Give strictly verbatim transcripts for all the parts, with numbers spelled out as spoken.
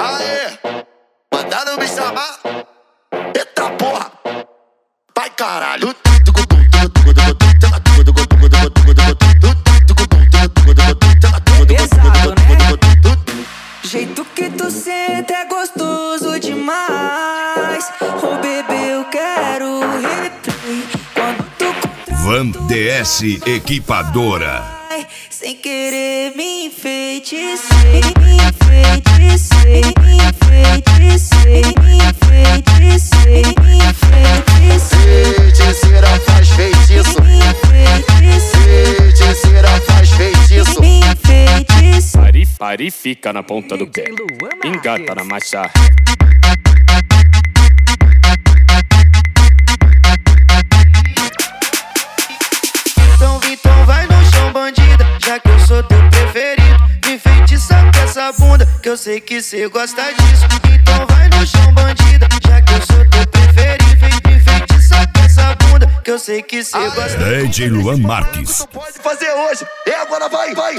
Aê, mandaram me chamar. Eita porra, vai caralho. Pesado, né? Jeito que tu senta é gostoso demais. Ô bebê, eu quero replay. Quando tu contra Van D S Equipadora. sem querer me enfeitecei, me enfeitecei, me enfeitecei, me enfeitecei, me enfeitecei. Feiticeira faz feitiço, Me enfeitecei, feiticeira faz feitiço. me enfeitecei. Pari, pari, fica na ponta do pé. Engata na marcha. Então, então vai no chão, bandida, já que eu sou teu preferido. Me enfeitiça com essa bunda, que eu sei que cê gosta disso. Então vai no chão, bandida, já que eu sou teu preferido. Me enfeitiça com essa bunda, que eu sei que cê gosta disso. D J Luan Marques. Pode fazer hoje, e agora vai, vai.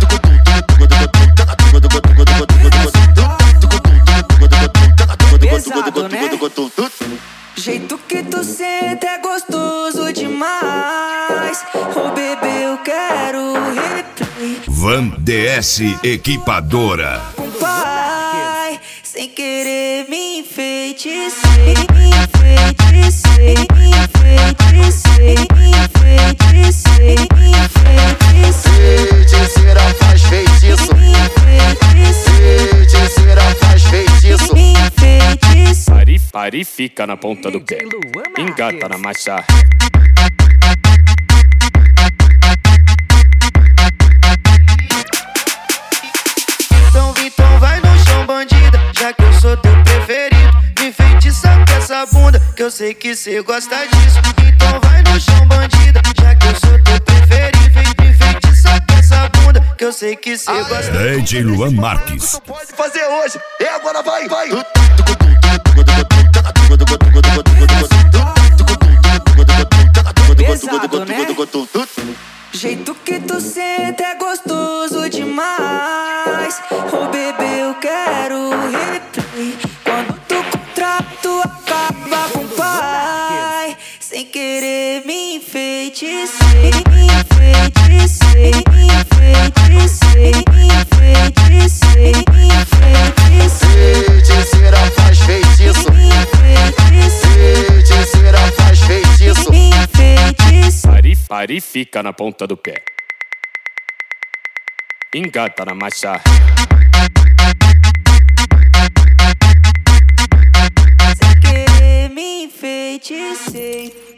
Pesado, né? Jeito que tu senta é gostoso demais. Ô bebê, eu quero replay. Van D S Equipadora. Pai, sem querer me enfeitecei, me enfeitecei, me enfeitecei, me enfeitecei, me enfeitecei. Feiticeira faz feitiço, Me enfeitecei, feiticeira faz feitiço. me enfeitecei. Pari, pari, fica na ponta do pé. Engata na marcha. Então, então vai no chão, bandida, já que eu sou teu preferido. Me enfeitiça com essa bunda, que eu sei que cê gosta disso. Então vai no chão, bandida, já que eu sou teu preferido. Me enfeitiça com essa bunda, que eu sei que cê gosta disso. D J Luan Marques. Pode fazer hoje, e agora vai, vai. Pesado, né? Jeito que tu senta é gostoso demais. Ô bebê, eu quero replay. Quando tu contrato acaba com pai. Sem querer me enfeitecei, me enfeitecei, me enfeitecei, me enfeitecei, me enfeitecei. Feiticeira faz feitiço, Me enfeitecei, feiticeira faz feitiço. me enfeitecei. Pari, pari, fica na ponta do pé. Engata na marcha. Sem querer me enfeitecei.